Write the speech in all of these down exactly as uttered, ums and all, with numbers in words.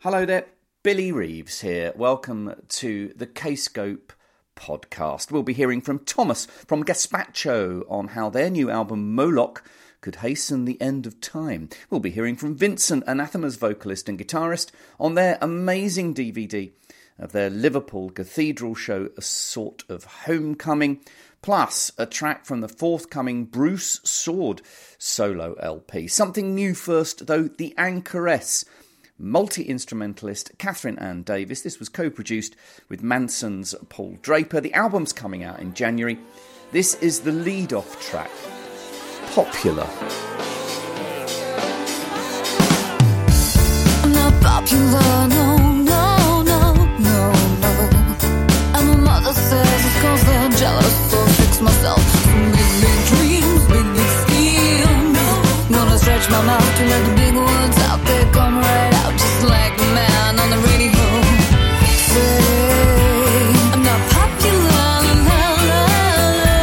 Hello there, Billy Reeves here. Welcome to the Kscope podcast. We'll be hearing from Thomas from Gazpacho on how their new album Moloch could hasten the end of time. We'll be hearing from Vincent, Anathema's vocalist and guitarist, on their amazing D V D of their Liverpool Cathedral show, A Sort of Homecoming, plus a track from the forthcoming Bruce Sword solo L P. Something new first, though, The Anchoress, multi-instrumentalist Catherine Ann Davis. This was co-produced with Manson's Paul Draper. The album's coming out in January. This is the lead-off track, Popular. I'm not popular, no, no, no, no, no. And my mother says it's cause they're jealous, so fix myself some big, big dreams, big, big schemes. Gonna stretch my mouth to let the big words out there come right out, just like the man on the radio. Say, I'm not popular, la, la, la,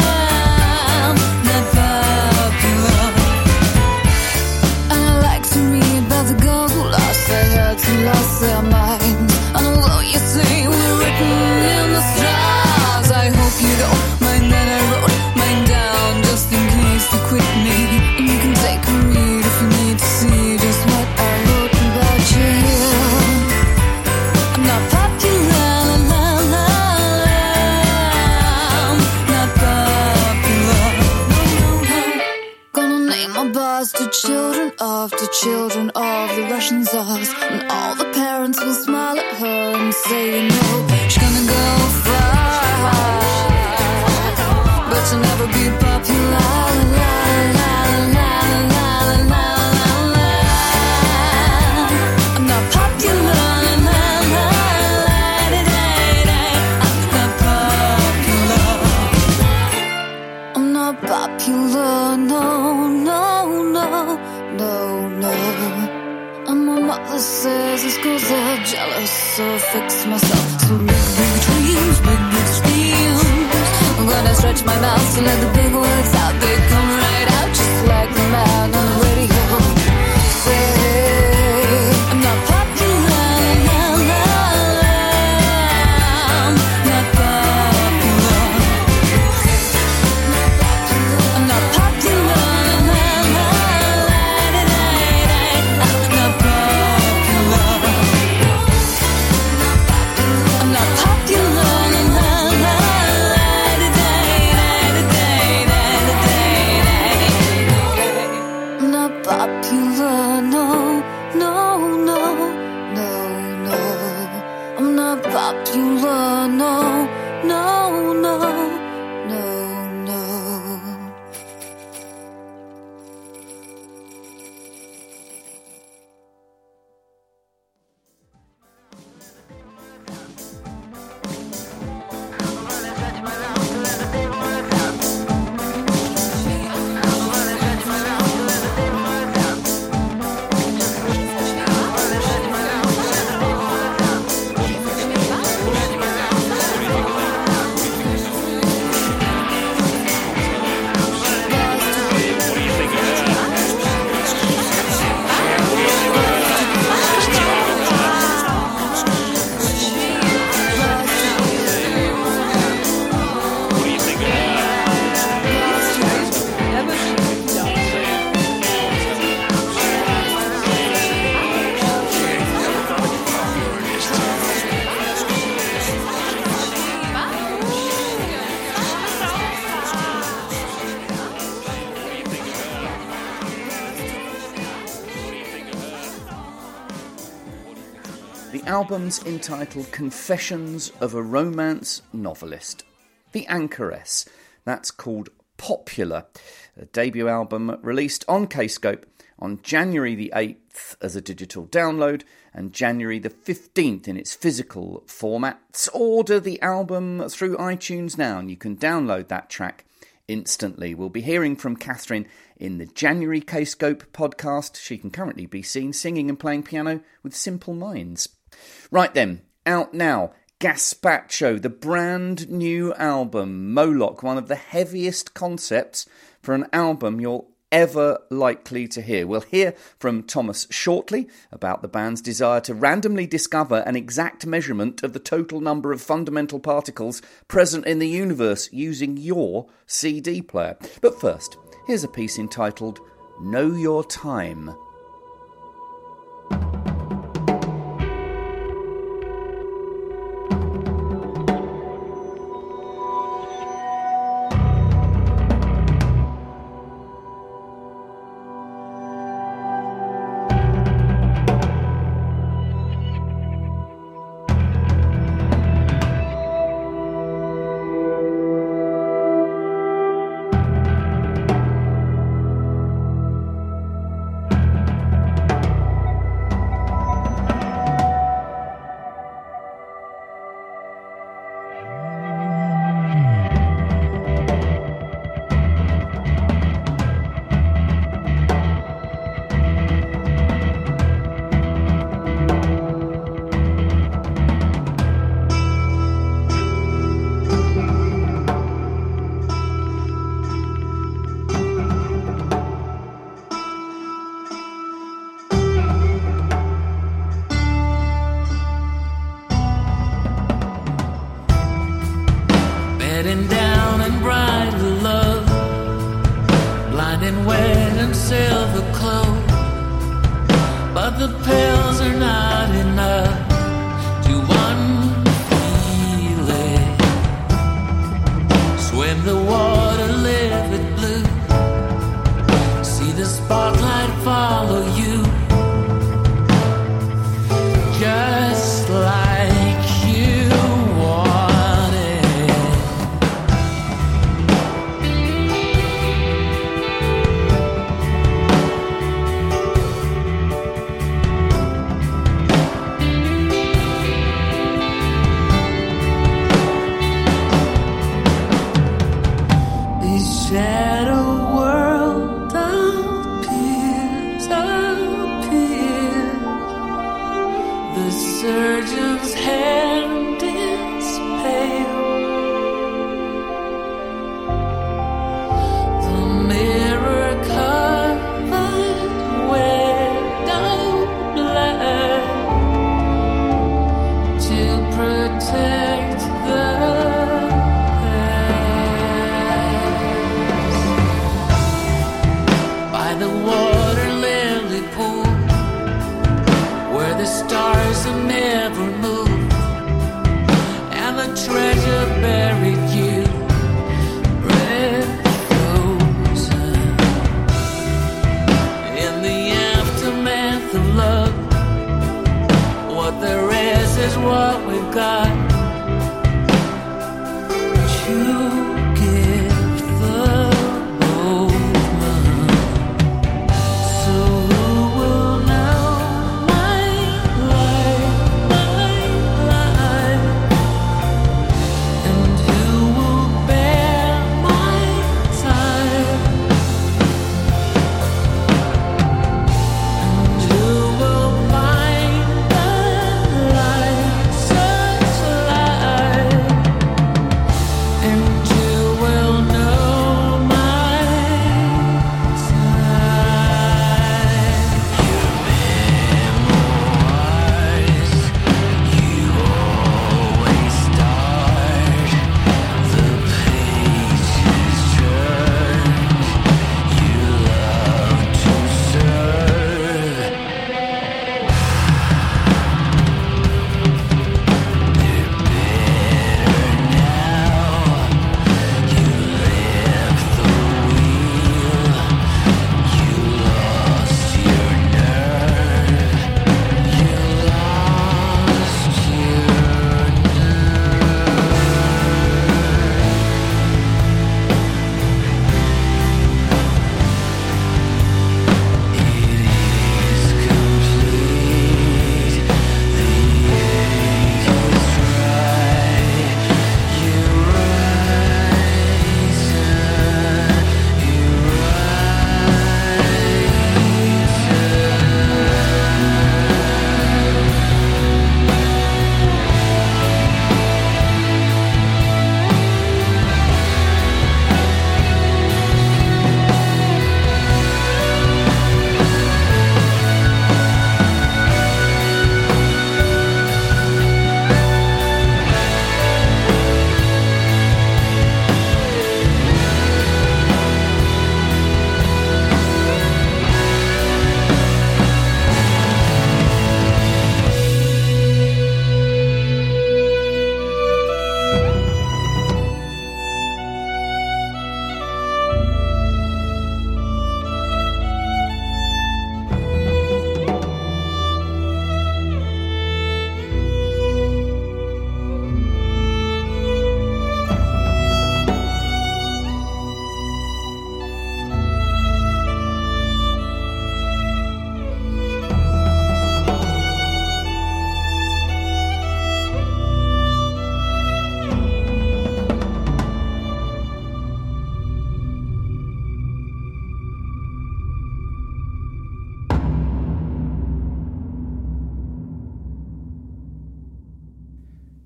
not popular. And I like to read about the girls who lost their heads and lost their minds. And although you say we're written in the stars, I hope you don't mind that I wrote mine down just in case you quit me. And you can take a read if you need to see just what I wrote about you. I'm not popular, la, la, la, not popular. Gonna name my boss to children of, to children of the Russian czars. And all the parents will smile at her and say, you know, she's gonna go far, but she'll never be popular. La, la, la, la, la, la, la. I'm not popular, la, la, la, da, da, da. I'm not popular. I'm not popular, no, no, no, no, no. And my mother says it's cause they're jealous, so fix myself some big, big dreams, big, big schemes. I'm gonna stretch my mouth to let the big words out, they come right out, just like the man on the radio. Say, I'm not popular, la, la, la, not popular. I'm not popular, la, la, la, da, da, da. I'm not popular. I'm not popular, la, la, la, da, da, da, da, da, da, da. I'm not popular, no, no, no, no, no. I'm not popular, no, no, no, no, no. The album's entitled Confessions of a Romance Novelist. The Anchoress. That's called Popular. A debut album released on Kscope on January the eighth as a digital download and January the fifteenth in its physical formats. Order the album through iTunes now and you can download that track instantly. We'll be hearing from Catherine in the January Kscope podcast. She can currently be seen singing and playing piano with Simple Minds. Right then, out now, Gazpacho, the brand new album, Moloch, one of the heaviest concepts for an album you'll ever likely to hear. We'll hear from Thomas shortly about the band's desire to randomly discover an exact measurement of the total number of fundamental particles present in the universe using your C D player. But first, here's a piece entitled Know Your Time. Such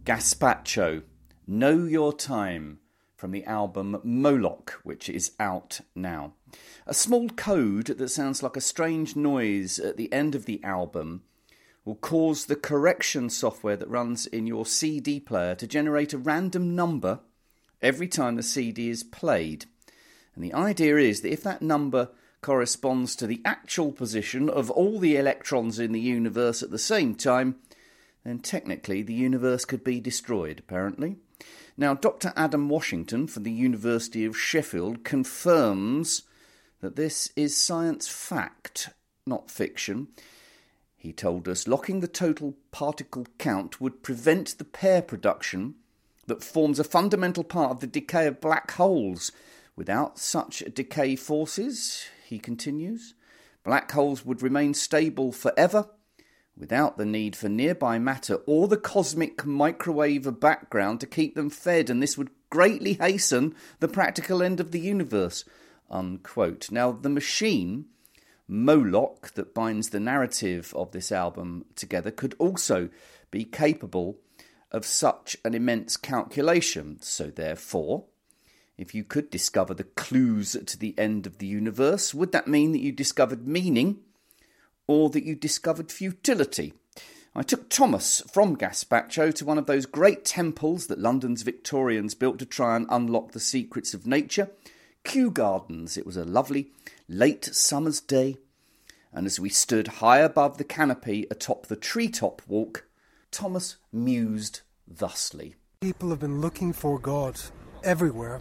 Gazpacho, Know Your Time, from the album Moloch, which is out now. A small code that sounds like a strange noise at the end of the album will cause the correction software that runs in your C D player to generate a random number every time the C D is played. And the idea is that if that number corresponds to the actual position of all the electrons in the universe at the same time, then technically the universe could be destroyed, apparently. Now, Doctor Adam Washington from the University of Sheffield confirms that this is science fact, not fiction. He told us locking the total particle count would prevent the pair production that forms a fundamental part of the decay of black holes. Without such decay forces, he continues, black holes would remain stable forever, without the need for nearby matter or the cosmic microwave background to keep them fed, and this would greatly hasten the practical end of the universe, unquote. Now, the machine, Moloch, that binds the narrative of this album together could also be capable of such an immense calculation. So therefore, if you could discover the clues to the end of the universe, would that mean that you discovered meaning or that you discovered futility? I took Thomas from Gazpacho to one of those great temples that London's Victorians built to try and unlock the secrets of nature, Kew Gardens. It was a lovely late summer's day, and as we stood high above the canopy atop the treetop walk, Thomas mused thusly. People have been looking for God everywhere,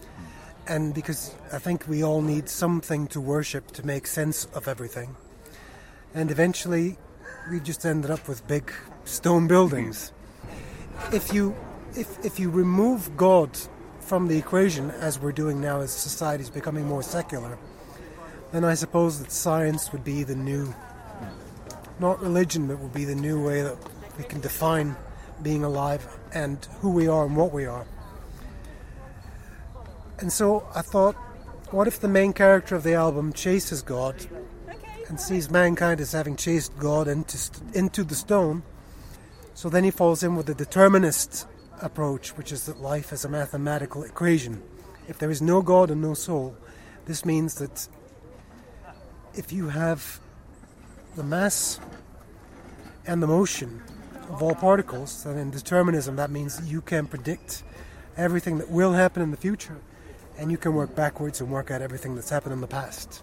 and because I think we all need something to worship to make sense of everything. And eventually, we just ended up with big stone buildings. If you, if if you remove God from the equation, as we're doing now as society is becoming more secular, then I suppose that science would be the new, not religion, but would be the new way that we can define being alive and who we are and what we are. And so I thought, what if the main character of the album chases God and sees mankind as having chased God into into the stone, so then he falls in with the determinist approach, which is that life is a mathematical equation. If there is no God and no soul, this means that if you have the mass and the motion of all particles, then in determinism that means you can predict everything that will happen in the future, and you can work backwards and work out everything that's happened in the past.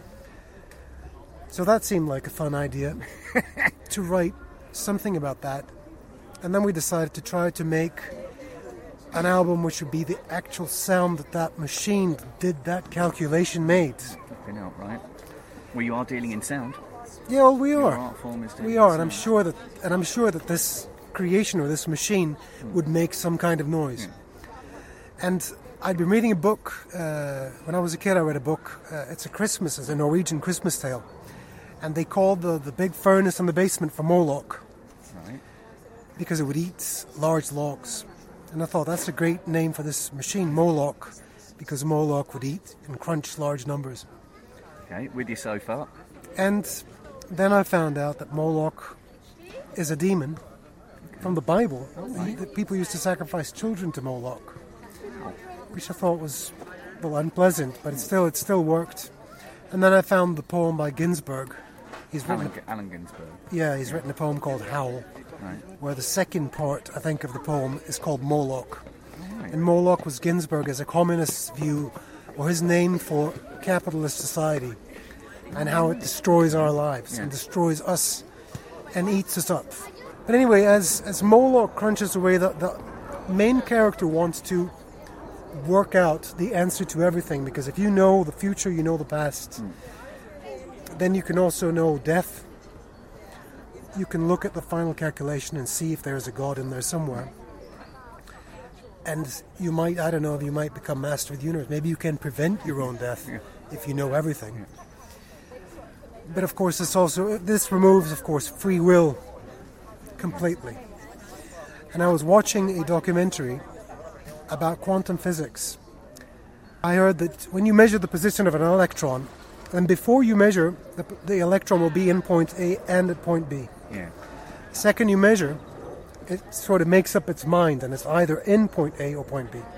So that seemed like a fun idea to write something about that. And then we decided to try to make an album which would be the actual sound that that machine that did that calculation made. Flipping out, right? Well, you are dealing in sound. Yeah, well, we Your are. art form is We are, and I'm sure that, and I'm sure that this creation or this machine would make some kind of noise. Yeah. And I'd been reading a book uh, when I was a kid. I read a book. Uh, it's a Christmas, it's a Norwegian Christmas tale, and they called the the big furnace in the basement for Moloch, Right. because it would eat large logs. And I thought that's a great name for this machine, Moloch, because Moloch would eat and crunch large numbers. Okay, with you so far. And then I found out that Moloch is a demon from the Bible. He- that people used to sacrifice children to Moloch, which I thought was, well, unpleasant, but it still it still worked. And then I found the poem by Ginsberg. He's written, Allen, Allen Ginsberg. yeah, he's written a poem called Howl, Right. where the second part, I think, of the poem is called Moloch. Right. And Moloch was Ginsberg as a communist's view, or his name for capitalist society, and how it destroys our lives Yeah. and destroys us and eats us up. But anyway, as as Moloch crunches away, the, the main character wants to work out the answer to everything, because if you know the future, you know the past. Mm. Then you can also know death. You can look at the final calculation and see if there's a God in there somewhere. And you might, I don't know, if you might become master of the universe. Maybe you can prevent your own death Yeah. if you know everything. But of course, this also, this removes, of course, free will completely. And I was watching a documentary about quantum physics. I heard that when you measure the position of an electron, and before you measure, the, the electron will be in point A and at point B. Yeah. Second you measure, it sort of makes up its mind, and it's either in point A or point B.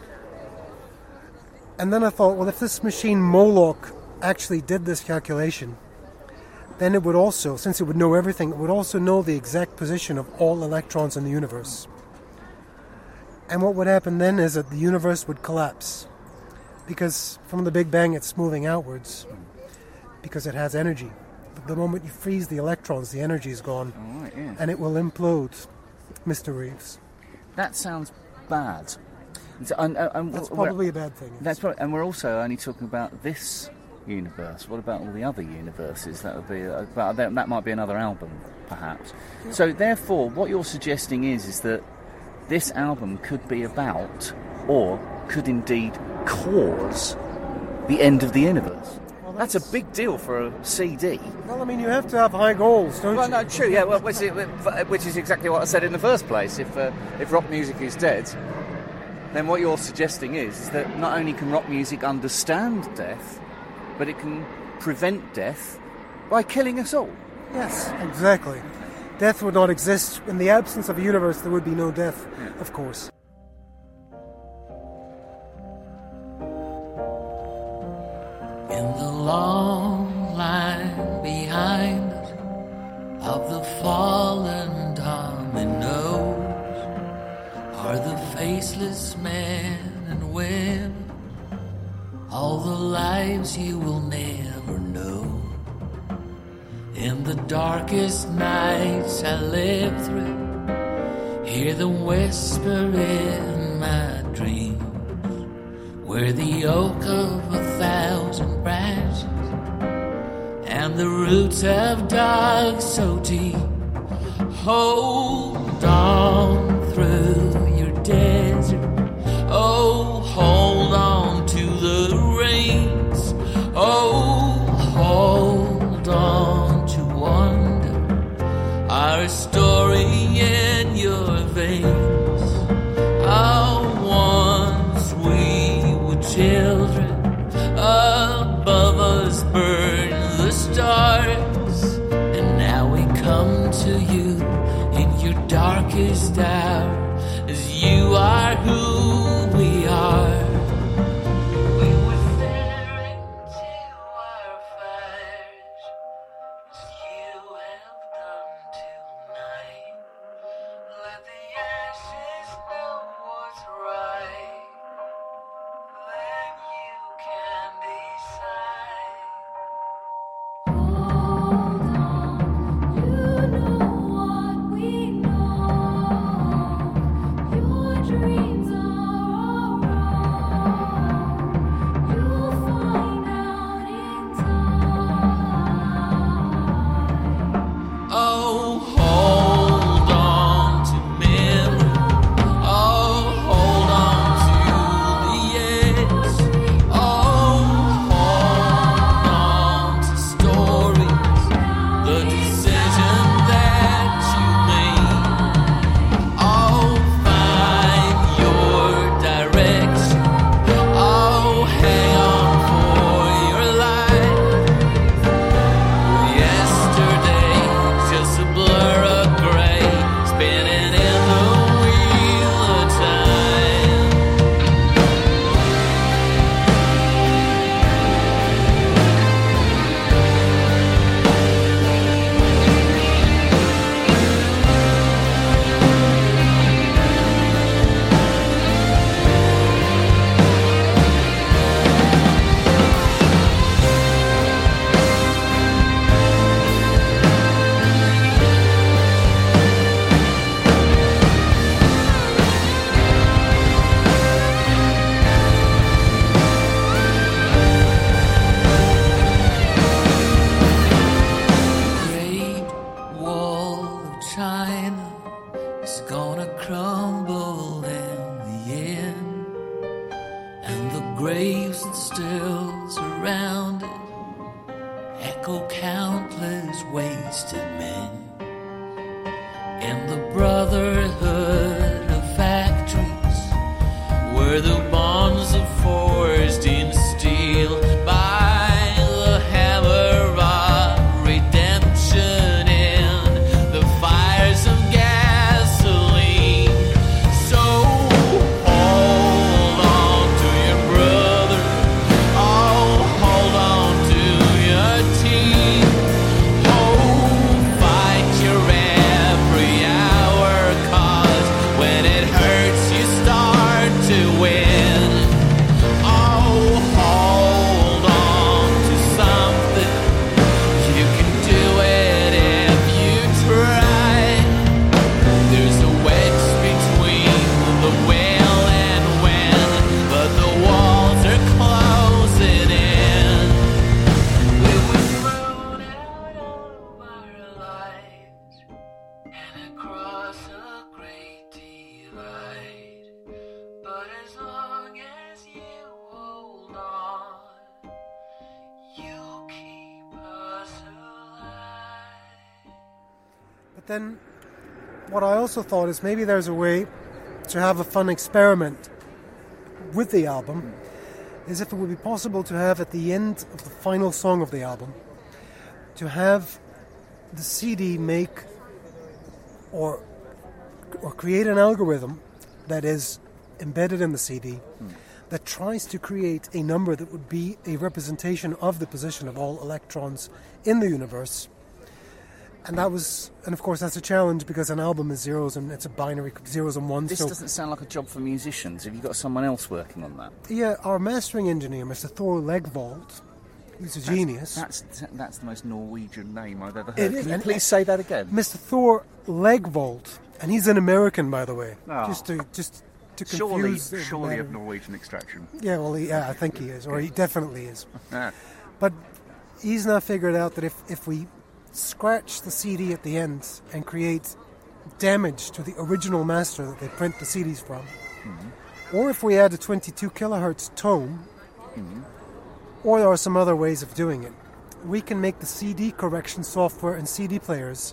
And then I thought, well, if this machine Moloch actually did this calculation, then it would also, since it would know everything, it would also know the exact position of all electrons in the universe. And what would happen then is that the universe would collapse, because from the Big Bang it's moving outwards, because it has energy. The moment you freeze the electrons, the energy is gone, All right, yeah. and it will implode, Mister Reeves. That sounds bad. So, and, and, and That's we're- probably a bad thing. That's probably, and we're also only talking about this universe. What about all the other universes? That would be, uh, but that, that might be another album, perhaps. So, therefore, what you're suggesting is is that this album could be about, or could indeed cause, the end of the universe. Well, That's a big deal for a C D. Well, I mean, you have to have high goals, don't Well, you? no, true, yeah. Well, which is, which is exactly what I said in the first place. If uh, if rock music is dead, then what you're suggesting is, is that not only can rock music understand death, but it can prevent death by killing us all. Yes, exactly. Death would not exist. In the absence of a universe, there would be no death, Yeah. of course. In the long line behind us of the fallen dominoes are the faceless men and women, all the lives you will never know. In the darkest nights I live through, hear them whisper in my dreams, where the oak of a thousand branches and the roots have dug so deep. Hold on through your desert. Oh, hold on to the reins. Oh, hold on to wonder, our story in your veins. Oh, once we were children, above us burn the stars, and now we come to you in your darkest hour, as you are who we are. We were staring into our fires, as you have done tonight. Let the ashes know what's right, then you can decide. Hold on, you know what we know. Your dreams are all wrong. You'll find out in time. Oh, hold on to memory. Oh, hold on to the edge. Oh, hold on to stories, the decision that you made. Oh, find your direction. Oh, hang on for your life. Yesterday, just a blur of gray, spinning in the wheel of time. Great Wall of China is gonna crumble in the end, and the graves that still surround it echo countless wasted men. In the brotherhood of factories, where the bonds are forged in steel by the hammer of redemption, in the fires of gasoline. then what I also thought is maybe there's a way to have a fun experiment with the album, is if it would be possible to have at the end of the final song of the album, to have the C D make or or create an algorithm that is embedded in the C D mm. that tries to create a number that would be a representation of the position of all electrons in the universe. And that was, and of course that's a challenge because an album is zeros and it's a binary zeros and ones. This so doesn't sound like a job for musicians. Have you got someone else working on that? Yeah, our mastering engineer, Mister Thor Legvold, who's a that's, genius. That's that's the most Norwegian name I've ever heard. It is, Can you and- please say that again? Mister Thor Legvold, and he's an American, by the way. Oh. Just to just to Surely, confuse. the surely matter. of Norwegian extraction. Yeah, well, he, yeah, I think he is, or he definitely is. Ah. But he's now figured out that if, if we scratch the C D at the end and create damage to the original master that they print the C Ds from, mm-hmm. or if we add a twenty-two kilohertz tone, mm-hmm. or there are some other ways of doing it, we can make the C D correction software and C D players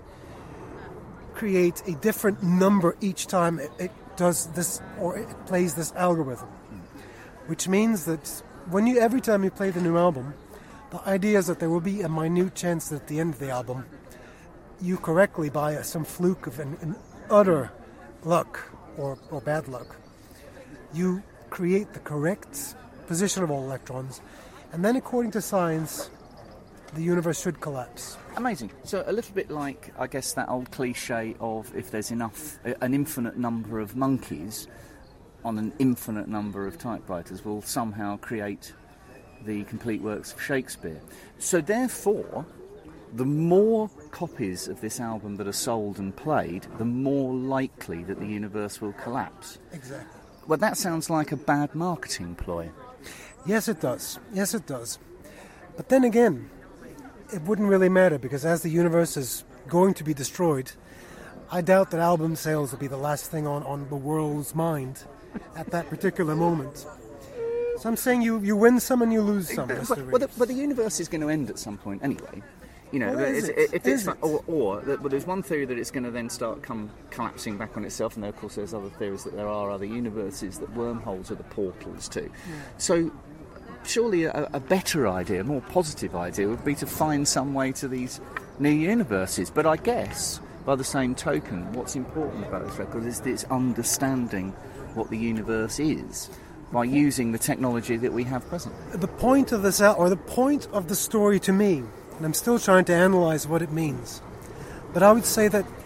create a different number each time it, it does this or it plays this algorithm, mm-hmm. which means that when you every time you play the new album, the idea is that there will be a minute chance that at the end of the album, you correctly, by some fluke of an, an utter luck or, or bad luck, you create the correct position of all electrons, and then according to science, the universe should collapse. Amazing. So a little bit like, I guess, that old cliche of if there's enough, an infinite number of monkeys on an infinite number of typewriters will somehow create the complete works of Shakespeare. So therefore, the more copies of this album that are sold and played, the more likely that the universe will collapse. Exactly. Well, that sounds like a bad marketing ploy. Yes, it does. Yes, it does. But then again, it wouldn't really matter, because as the universe is going to be destroyed, I doubt that album sales will be the last thing on, on the world's mind at that particular moment. So I'm saying you, you win some and you lose some, But, Mister but, but, the, Reeves. but the universe is going to end at some point anyway. You know, Well, is it's, it? if Is it's it? or, or that, well, there's one theory that it's going to then start come collapsing back on itself, and then, of course there's other theories that there are other universes that wormholes are the portals to. Yeah. So surely a, a better idea, a more positive idea, would be to find some way to these new universes. But I guess, by the same token, what's important about this record is this understanding what the universe is by using the technology that we have present. The point of this, al- or the point of the story to me, and I'm still trying to analyze what it means, but I would say that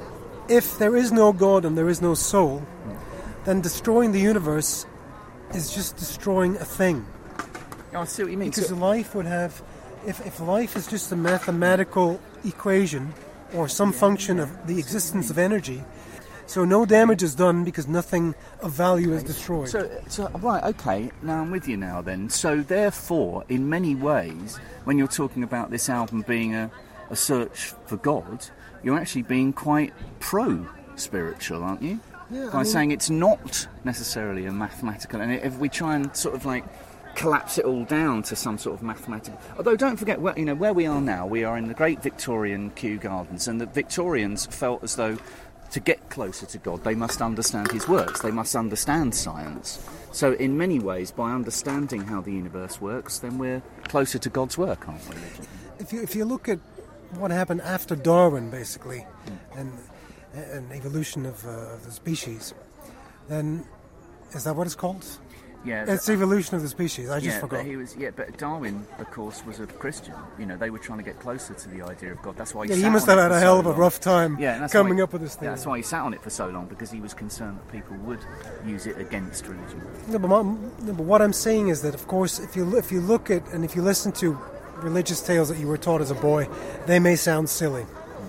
if there is no God and there is no soul, then destroying the universe is just destroying a thing. Oh, I see what you mean. Because So- life would have, if, if life is just a mathematical equation or some function of the existence of energy, so no damage is done because nothing of value is destroyed. So, so, right, okay, now I'm with you now then. So therefore, in many ways, when you're talking about this album being a, a search for God, you're actually being quite pro-spiritual, aren't you? Yeah, By I mean- saying it's not necessarily a mathematical, and if we try and sort of like collapse it all down to some sort of mathematical... Although don't forget, where, you know, where we are now, we are in the great Victorian Kew Gardens, and the Victorians felt as though to get closer to God, they must understand his works, they must understand science. So in many ways, by understanding how the universe works, then we're closer to God's work, aren't we? If you if you look at what happened after Darwin, basically, and and evolution of, uh, of the species, then is that what it's called? Yeah, It's the evolution of the species. I just yeah, forgot. But he was, yeah, but Darwin, of course, was a Christian. You know, they were trying to get closer to the idea of God. That's why he Yeah, sat he must on have it had for a so hell of a long. rough time Yeah, and that's coming why, up with this thing. Yeah, that's why he sat on it for so long, because he was concerned that people would use it against religion. No, but, my, no, but what I'm saying is that, of course, if you if you look at and if you listen to religious tales that you were taught as a boy, they may sound silly.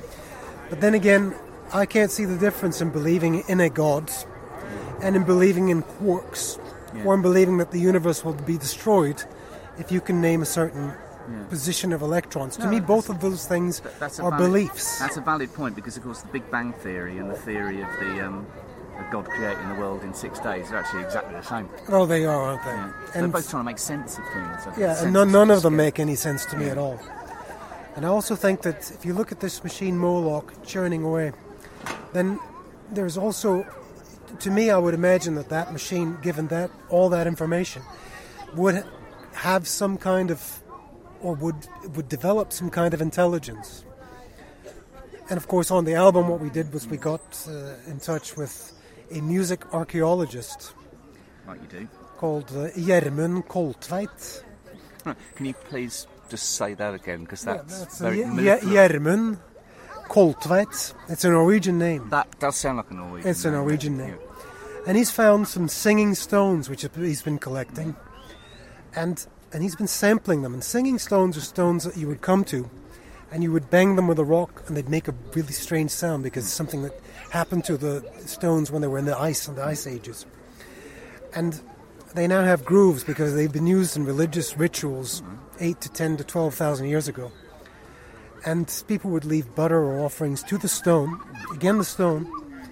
But then again, I can't see the difference in believing in a God and in believing in quarks, Yeah. or in believing that the universe will be destroyed if you can name a certain Yeah. position of electrons. No, to me, that's- both of those things That's a are valid, beliefs. That's a valid point, because, of course, the Big Bang Theory and the theory of the um, of God creating the world in six days are actually exactly the same. Oh, they are, aren't they? Yeah. They're And both trying to make sense of things. I think. yeah, Sense and none, of none of them scale. make any sense to me Yeah. at all. And I also think that if you look at this machine Moloch churning away, then there's also, to me, I would imagine that that machine, given that all that information, would have some kind of, or would would develop some kind of intelligence. And of course, on the album, what we did was we got uh, in touch with a music archaeologist. Like you do. Called uh, Gjermund Koltveit. Right. Can you please just say that again, because that's, yeah, that's very uh, military. Gjermund Koltveit. It's a Norwegian name. That does sound like a Norwegian It's name. a Norwegian name. Yeah. And he's found some singing stones, which he's been collecting. And and he's been sampling them. And singing stones are stones that you would come to, and you would bang them with a rock, and they'd make a really strange sound, because it's something that happened to the stones when they were in the ice, in the ice ages. And they now have grooves because they've been used in religious rituals eight to ten to twelve thousand years ago. And people would leave butter or offerings to the stone, again the stone.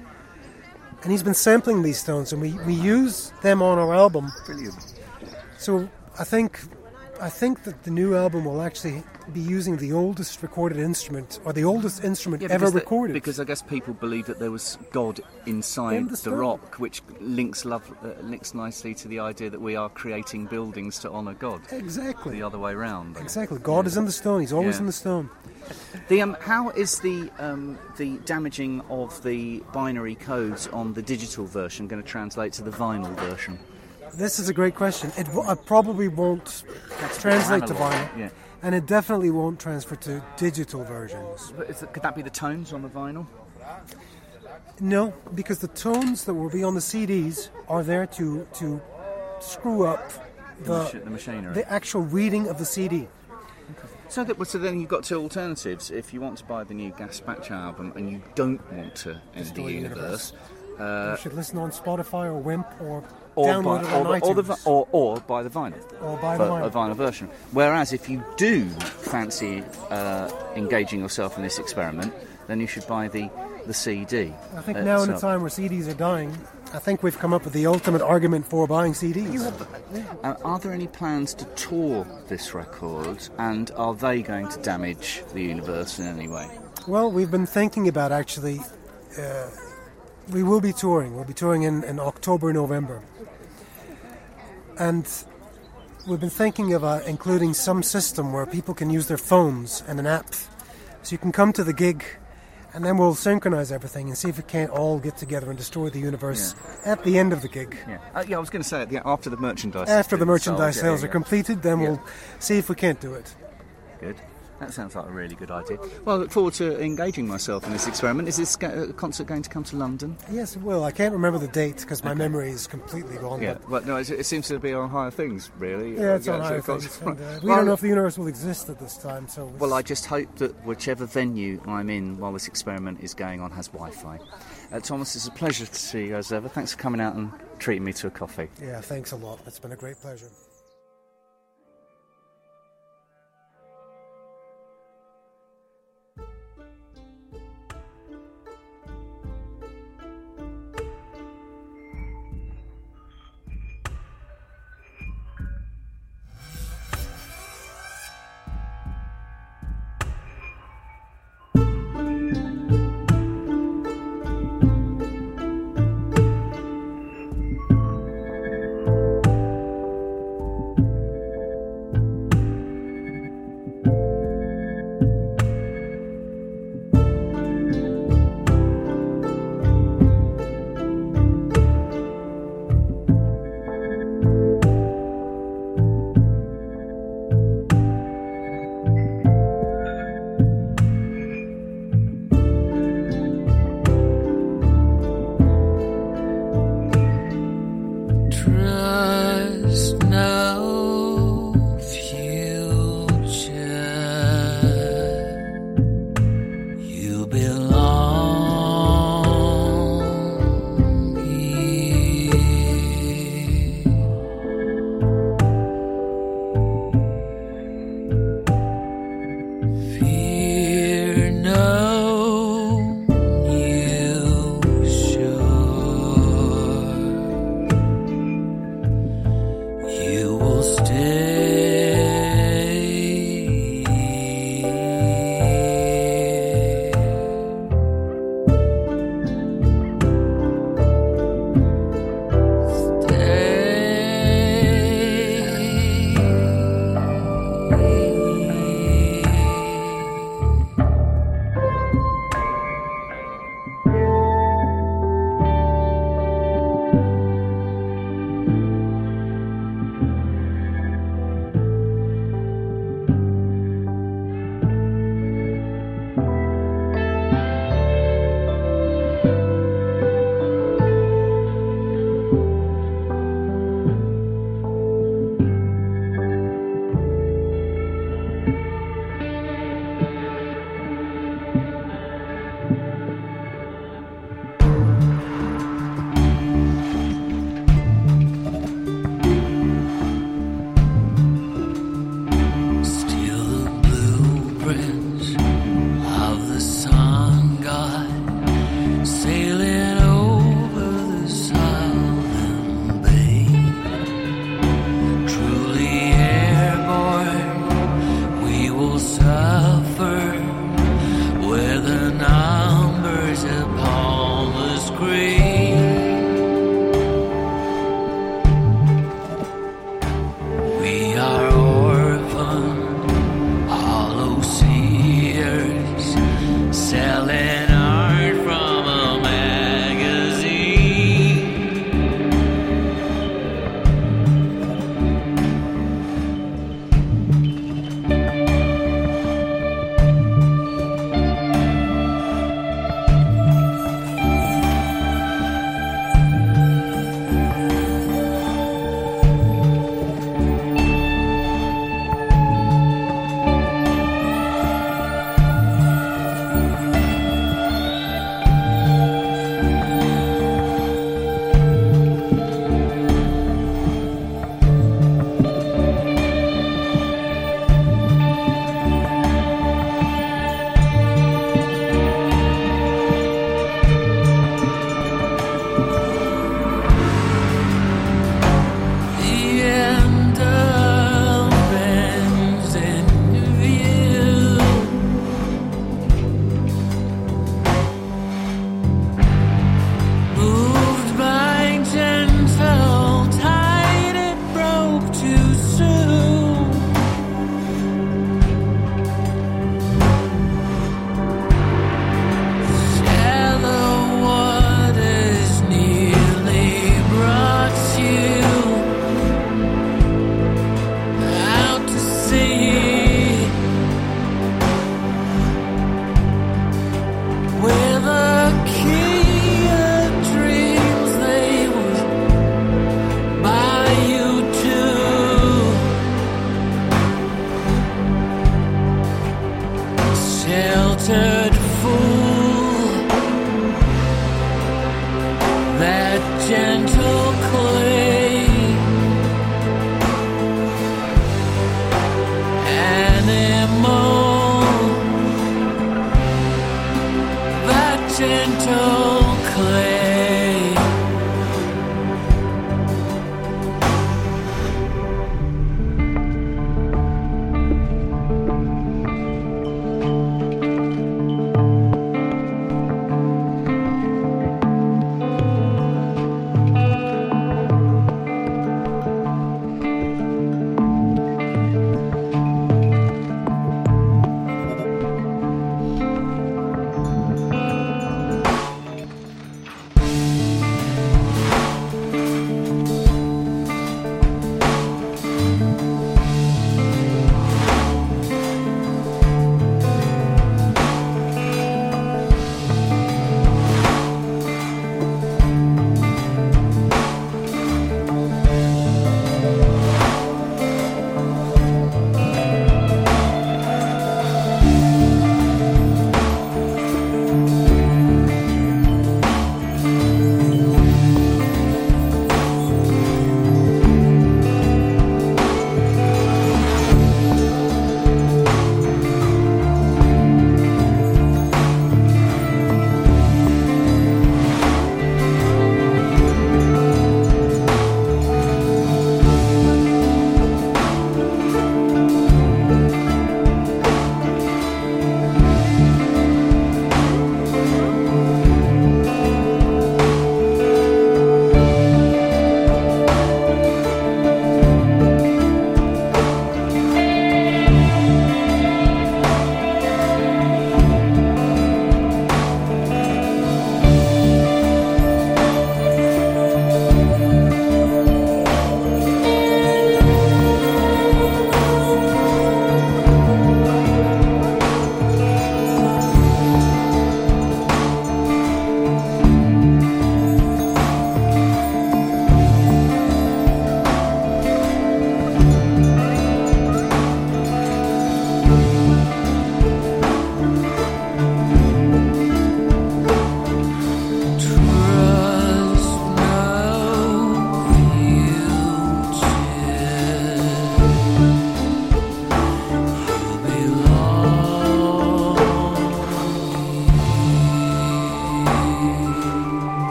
And he's been sampling these stones, and we, we use them on our album. Brilliant. So I think I think that the new album will actually be using the oldest recorded instrument, or the oldest instrument Yeah, ever because the- recorded. because I guess people believe that there was God inside In the the, stone. rock, which links love, uh, links nicely to the idea that we are creating buildings to honour God. Exactly. The other way round. Exactly. God Yeah. is in the stone. He's always Yeah. in the stone. The um, how is the um, the damaging of the binary codes on the digital version going to translate to the vinyl version? This is a great question. It w- I probably won't translate to analog, vinyl, yeah. and it definitely won't transfer to digital versions. But is it, could that be the tones on the vinyl? No, because the tones that will be on the C Ds are there to to screw up The, the machi- the machinery. the actual reading of the C D. So, that, so then you've got two alternatives. If you want to buy the new Gaspacho album and you don't want to end the Destroy the universe, you uh, should listen on Spotify or Wimp or, or, download buy, it on or, iTunes. or, the, vi- or, or buy the vinyl. Or buy for the vinyl. a vinyl version. Whereas if you do fancy uh, engaging yourself in this experiment, then you should buy the, the C D. I think now in a itself. time where C Ds are dying, I think we've come up with the ultimate argument for buying C Ds. Uh, are there any plans to tour this record, and are they going to damage the universe in any way? Well, we've been thinking about actually, uh, we will be touring. We'll be touring in, in October, November. And we've been thinking of uh, including some system where people can use their phones and an app. So you can come to the gig, and then we'll synchronize everything and see if we can't all get together and destroy the universe at the end of the gig. Yeah, uh, yeah. I was going to say at the, after the merchandise. After the is merchandise sold, sales yeah, are yeah, completed, then Yeah. we'll see if we can't do it. yeah. Good. That sounds like a really good idea. Well, I look forward to engaging myself in this experiment. Is this go- uh, concert going to come to London? Yes, it will. I can't remember the date because my memory is completely gone. Yeah. But Well, no, it, it seems to be on higher things, really. yeah, it's Uh, on so higher concert- things. And, uh, we Well, don't know if the universe will exist at this time. So Well, I just hope that whichever venue I'm in while this experiment is going on has Wi-Fi. Uh, Thomas, it's a pleasure to see you as ever. Thanks for coming out and treating me to a coffee. yeah, thanks a lot. It's been a great pleasure. agree. We are orphaned, hollow seers, selling art from a magazine. The end of ends in view. Moved by gentle tide, it broke too soon. Shallow waters nearly brought you out to sea, with a key of dreams they would buy you too. Sheltered fool, that gentle clay, animal, that gentle clay.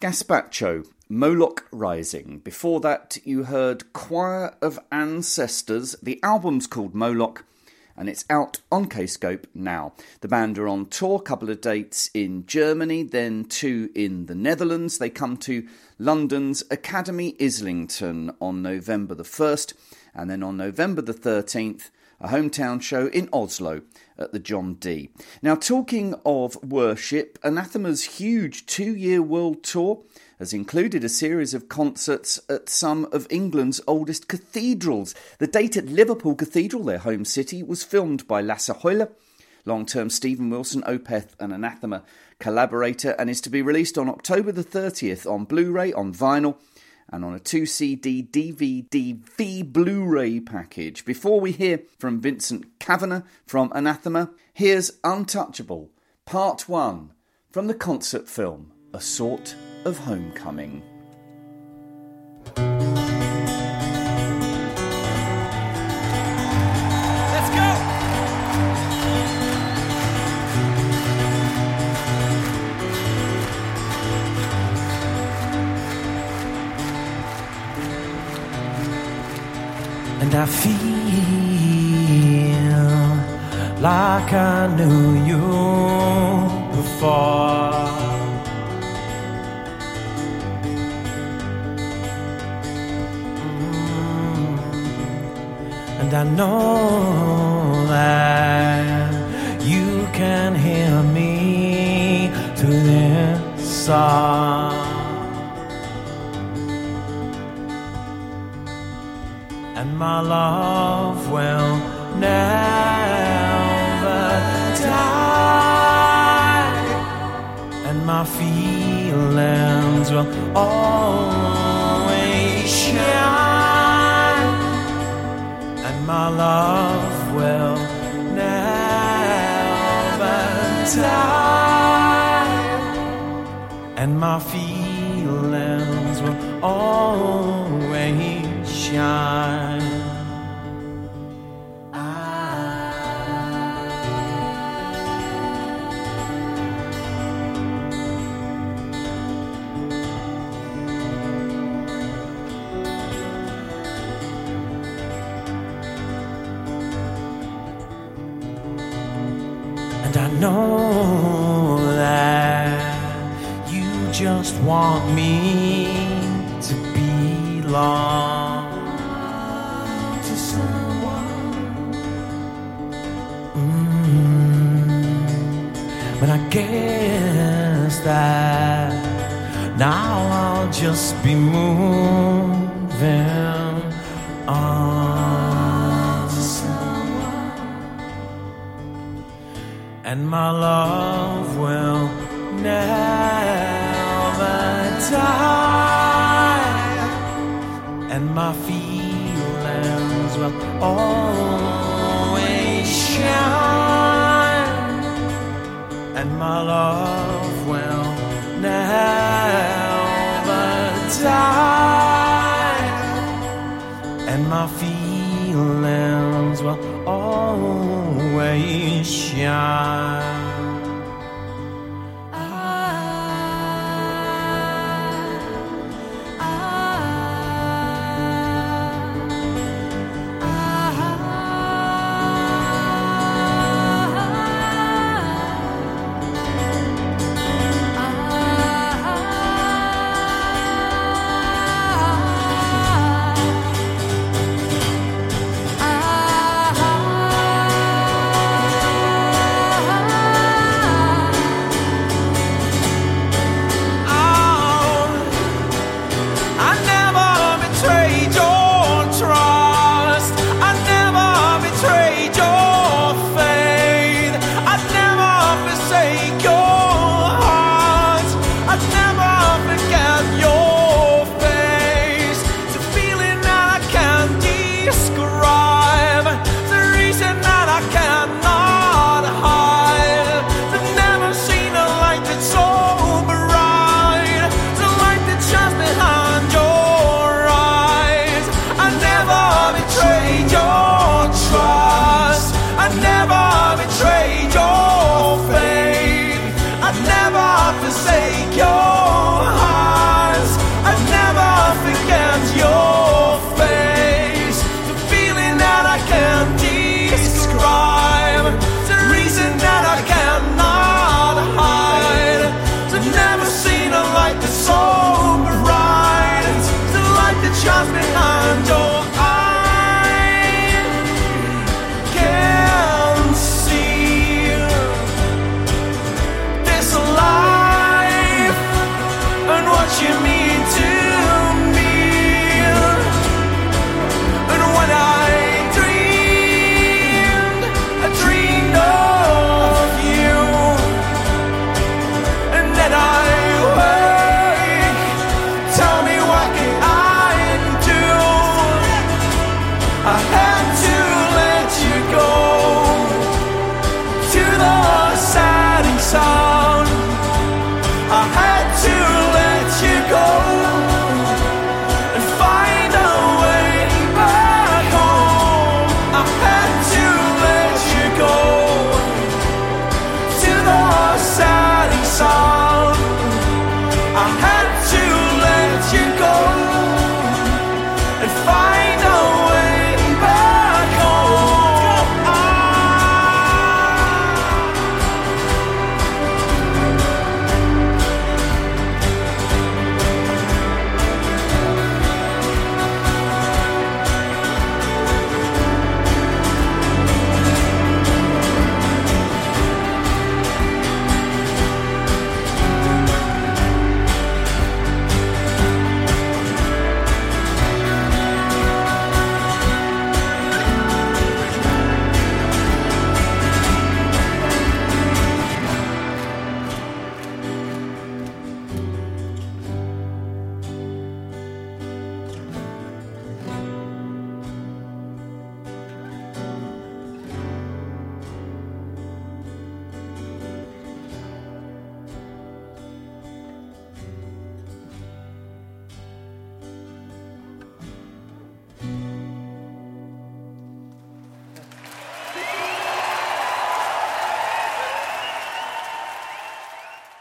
Gazpacho, Moloch Rising. Before that, you heard Choir of Ancestors. The album's called Moloch, and it's out on Kscope now. The band are on tour, a couple of dates in Germany, then two in the Netherlands. They come to London's Academy Islington on November the first, and then on November the thirteenth, a hometown show in Oslo at the John D. Now, talking of worship, Anathema's huge two-year world tour has included a series of concerts at some of England's oldest cathedrals. The date at Liverpool Cathedral, their home city, was filmed by Lasse Højle, long-term Stephen Wilson, Opeth and Anathema collaborator, and is to be released on October the thirtieth on Blu-ray, on vinyl, and on a two C D D V D V Blu-ray package. Before we hear from Vincent Kavanagh from Anathema, here's Untouchable, Part one, from the concert film A Sort of Homecoming. Let's go! And I feel like I knew you before. Mm. And I know that you can hear me through this song. And my love will never die, and my feelings will always shine, and my love will never die, and my feelings will always shine. And I know that you just want me to belong to someone. Mm. But I guess that now I'll just be moving on to someone. And my love will never die, and my feelings will always shine, and my love will never die, and my feelings will always shine. Ah, ah, ah.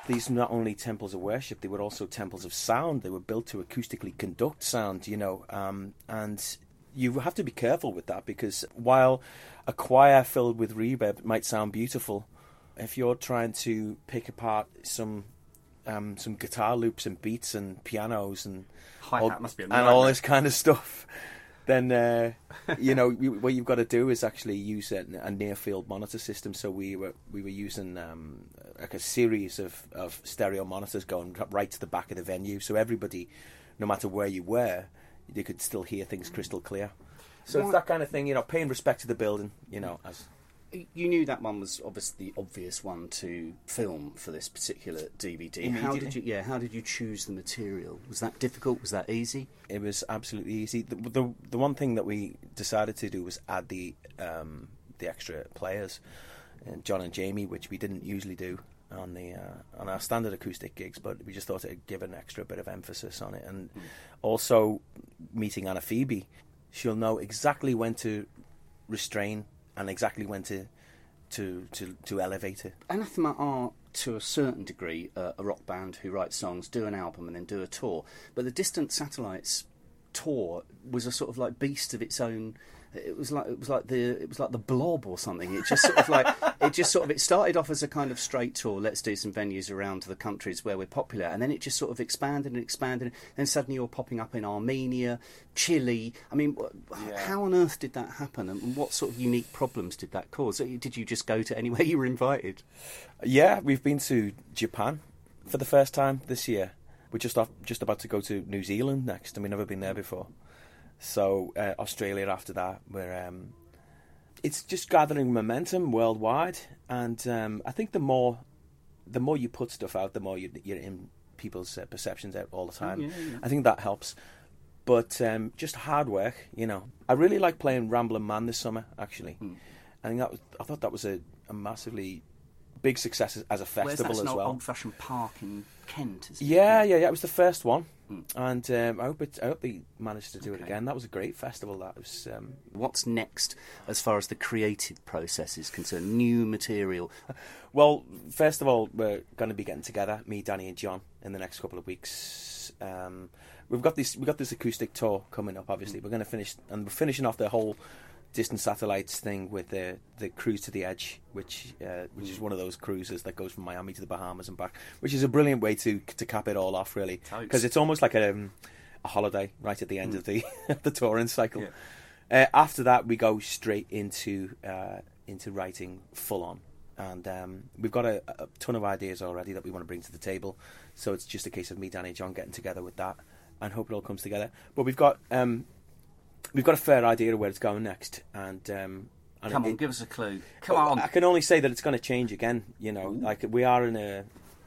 these not only temples of worship, they were also temples of sound. They were built to acoustically conduct sound, you know, um, and you have to be careful with that, because while a choir filled with reverb might sound beautiful, if you're trying to pick apart some um, some guitar loops and beats and pianos and Hi-hat all, must be a and all this kind of stuff, then uh, you know you, what you've got to do is actually use a, a near field monitor system. So we were we were using um, like a series of, of stereo monitors going right to the back of the venue, so everybody, no matter where you were, you could still hear things crystal clear. So it's that kind of thing, you know, paying respect to the building, you know. As you knew that one was obviously the obvious one to film for this particular D V D. How did you? Yeah, how did you choose the material? Was that difficult? Was that easy? It was absolutely easy. The the, the one thing that we decided to do was add the um, the extra players, uh, John and Jamie, which we didn't usually do on the uh, on our standard acoustic gigs, but we just thought it'd give an extra bit of emphasis on it. And mm. also meeting Anna Phoebe, she'll know exactly when to restrain and exactly when to to to, to elevate it. Anathema are, to a certain degree, uh, a rock band who write songs, do an album, and then do a tour. But the Distant Satellites tour was a sort of like beast of its own. It was like it was like the it was like the Blob or something. It just sort of like it just sort of it started off as a kind of straight tour. Let's do some venues around the countries where we're popular, and then it just sort of expanded and expanded. And then suddenly you're popping up in Armenia, Chile. I mean, yeah. How on earth did that happen? And what sort of unique problems did that cause? Did you just go to anywhere you were invited? Yeah, we've been to Japan for the first time this year. We're just off, just about to go to New Zealand next, and we've never been there before. So uh, Australia after that, where um, it's just gathering momentum worldwide, and um, I think the more the more you put stuff out, the more you, you're in people's uh, perceptions out all the time. Oh, yeah, yeah. I think that helps. But um, just hard work, you know. I really like playing Ramblin' Man this summer. Actually, hmm. I think that was, I thought that was a, a massively big success as, as a festival. Where's that? As well. Old-fashioned park in Kent, isn't yeah, it? yeah, yeah. It was the first one. Mm. And um, I hope it, I hope they managed to do okay. it again. That was a great festival. That was. Um... What's next as far as the creative process is concerned? New material. Well, first of all, we're going to be getting together, me, Danny, and John, in the next couple of weeks. Um, we've got this. We've got this acoustic tour coming up. Obviously, mm. we're going to finish, and we're finishing off the whole Distant Satellites thing with the the Cruise to the Edge, which uh, which mm. is one of those cruises that goes from Miami to the Bahamas and back, which is a brilliant way to to cap it all off, really, because it's almost like a, um, a holiday right at the end mm. of the the touring cycle. Yeah. Uh, after that, we go straight into uh, into writing full on, and um, we've got a, a ton of ideas already that we want to bring to the table. So it's just a case of me, Danny, and John getting together with that, and hope it all comes together. But we've got. Um, We've got a fair idea of where it's going next, and um, and come it, on, give us a clue. Come on, I can only say that it's going to change again. You know, Ooh. like we are in a,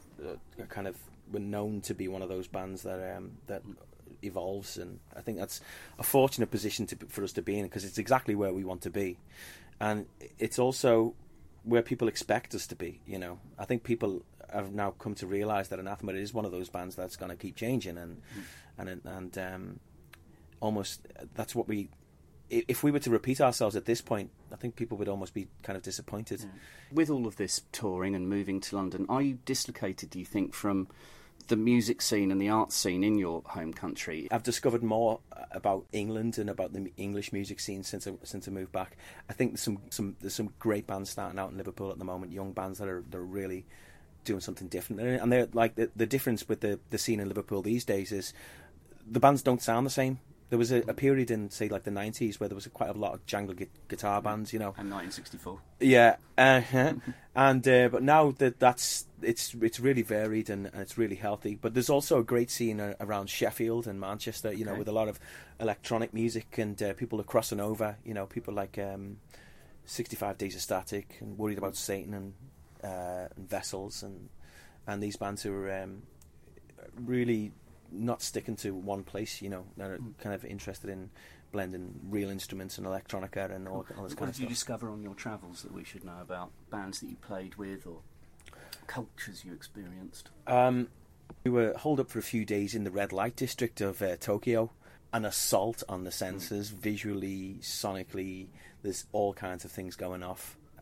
a kind of we're known to be one of those bands that um, that evolves, and I think that's a fortunate position to, for us to be in, because it's exactly where we want to be, and it's also where people expect us to be. You know, I think people have now come to realise that Anathema is one of those bands that's going to keep changing, and mm. and and. Um, Almost, that's what we. If we were to repeat ourselves at this point, I think people would almost be kind of disappointed. Yeah. With all of this touring and moving to London, are you dislocated, do you think, from the music scene and the art scene in your home country? I've discovered more about England and about the English music scene since I, since I moved back. I think there's some, some there's some great bands starting out in Liverpool at the moment, young bands that are that are really doing something different. And they're like the, the difference with the, the scene in Liverpool these days is the bands don't sound the same. There was a, a period in, say, like the nineties where there was a, quite a lot of jangle gu- guitar bands, you know. And nineteen sixty-four. Yeah, uh-huh. and uh, but now that that's it's it's really varied and, and it's really healthy. But there's also a great scene uh, around Sheffield and Manchester, you know, okay. with a lot of electronic music, and uh, people are crossing over. You know, people like um, sixty-five Days of Static and Worried About Satan and, uh, and Vessels and and these bands who are um, really. Not sticking to one place, you know. They're kind of interested in blending real instruments and electronica and all, all this what kind of stuff. What did you discover on your travels that we should know about? Bands that you played with or cultures you experienced? Um, we were holed up for a few days in the red light district of uh, Tokyo. An assault on the senses, mm. visually, sonically. There's all kinds of things going off.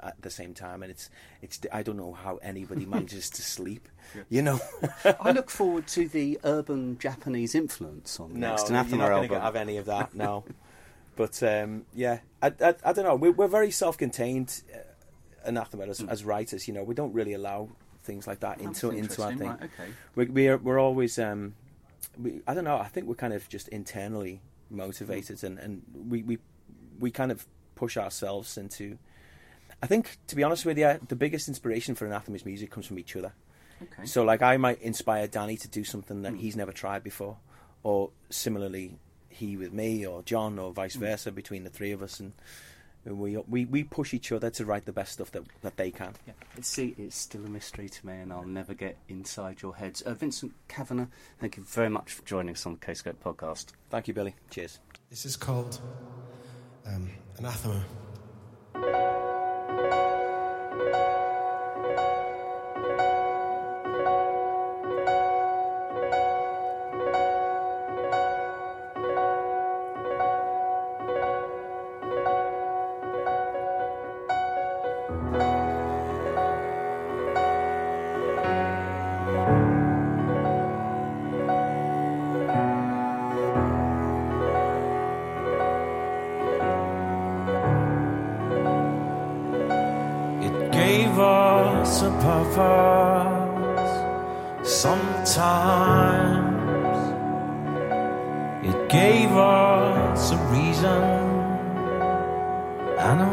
at the same time, and it's it's. I don't know how anybody manages to sleep. You know. I look forward to the urban Japanese influence on the no, next you're Anathema not going album. to have any of that. No. But um, yeah, I, I, I don't know. We're, we're very self-contained, uh, Anathema as, mm. as writers. You know, we don't really allow things like that That's into into our thing. Right, okay. We, we're we're always. Um, we, I don't know. I think we're kind of just internally motivated, mm. and, and we, we we kind of push ourselves into. I think, to be honest with you, the biggest inspiration for Anathema's music comes from each other. Okay. So, like, I might inspire Danny to do something that mm. he's never tried before, or similarly, he with me, or John, or vice versa, between the three of us, and we we we push each other to write the best stuff that that they can. Yeah. See, it's still a mystery to me, and I'll never get inside your heads. Uh, Vincent Kavanagh, thank you very much for joining us on the Kscope podcast. Thank you, Billy. Cheers. This is called um, Anathema. A purpose. Sometimes it gave us a reason and a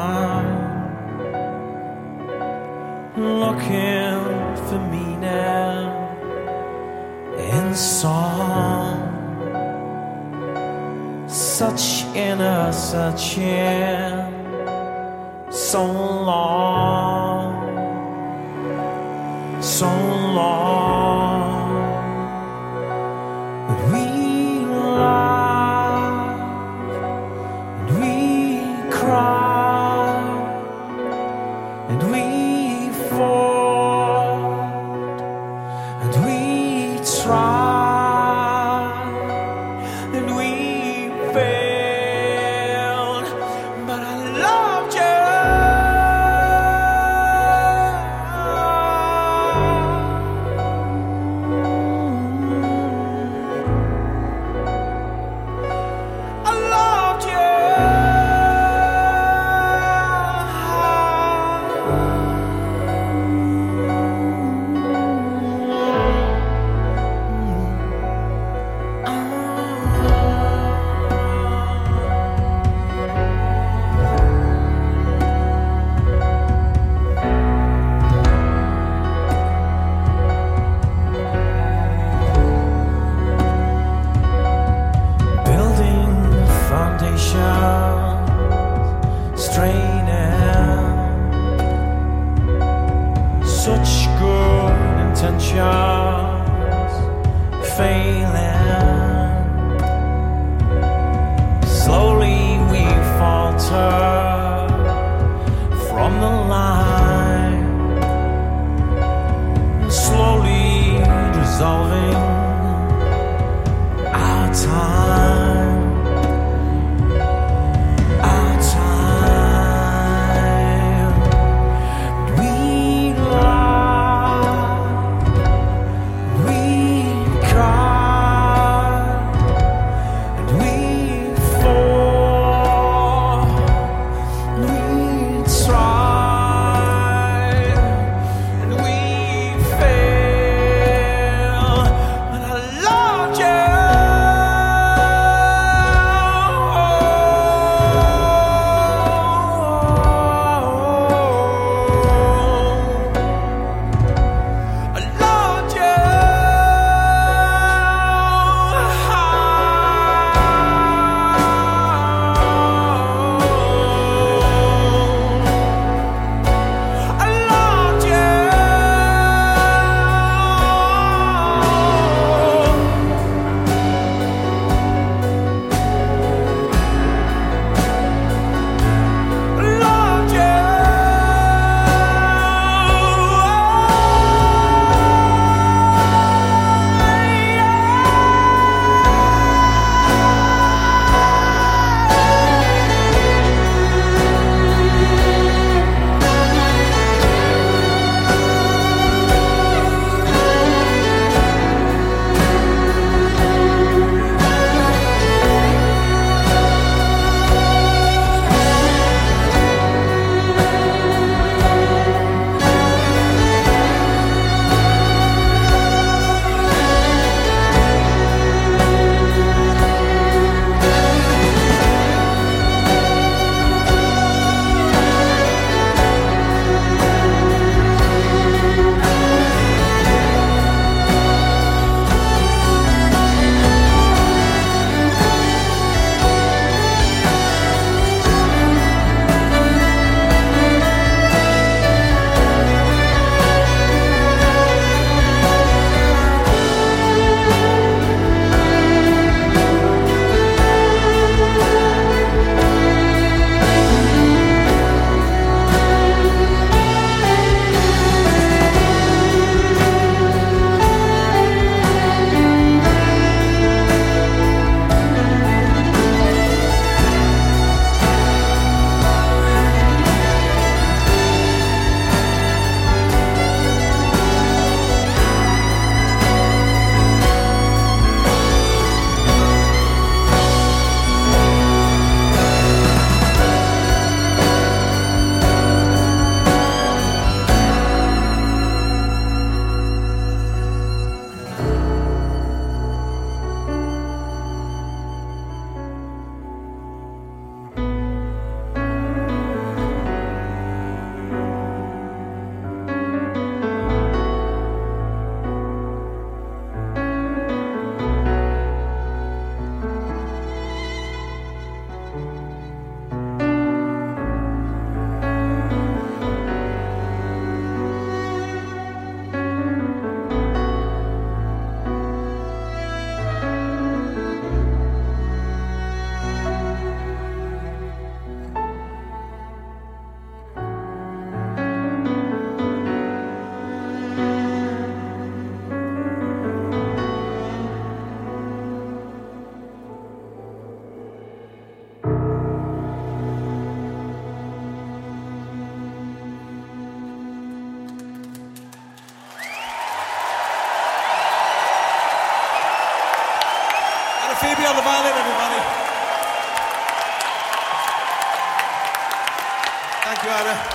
rhyme, looking for meaning in song, such inner searching, so long. So long that we laugh and we cry and we fought and we tried and we failed, but I loved you. Phoebe on the violin, everybody. Thank you, Anna.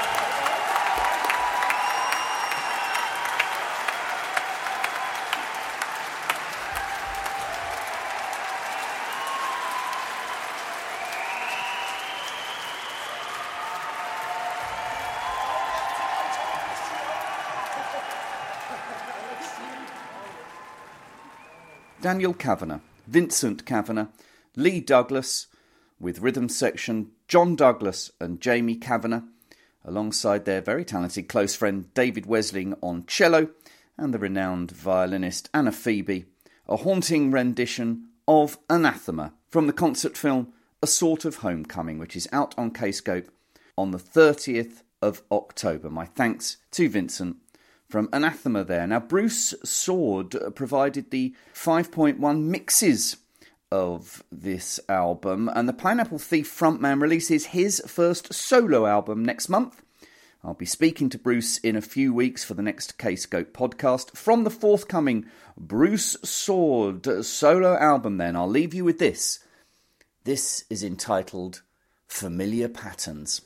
Daniel Kavanagh, Vincent Kavanagh, Lee Douglas, with rhythm section John Douglas and Jamie Kavanagh, alongside their very talented close friend David Wesling on cello, and the renowned violinist Anna Phoebe, a haunting rendition of Anathema from the concert film A Sort of Homecoming, which is out on Kscope on the thirtieth of October. My thanks to Vincent from Anathema there. Now, Bruce Sword provided the five point one mixes of this album, and the Pineapple Thief frontman releases his first solo album next month. I'll be speaking to Bruce in a few weeks for the next Kscope podcast. From the forthcoming Bruce Sword solo album then, I'll leave you with this. This is entitled Familiar Patterns.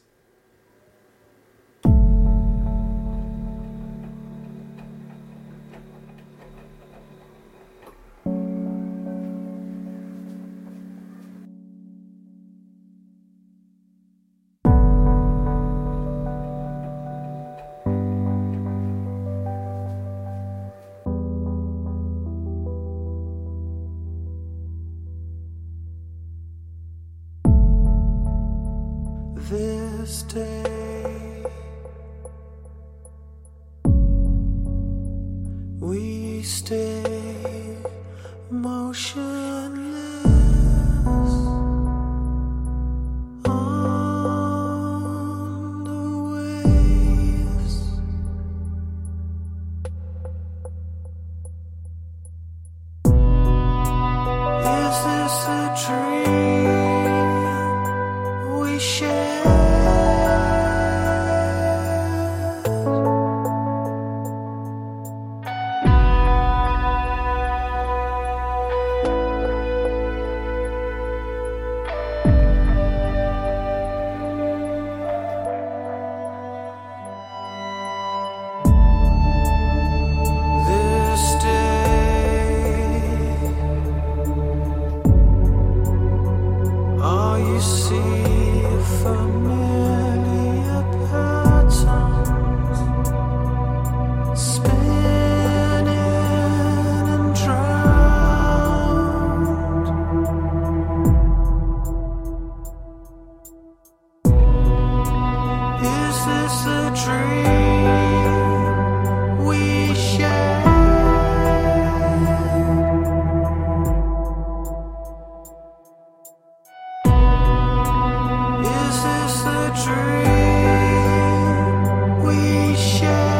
This day we stay motionless on the waves. Is this a dream we share? Is this a dream we share?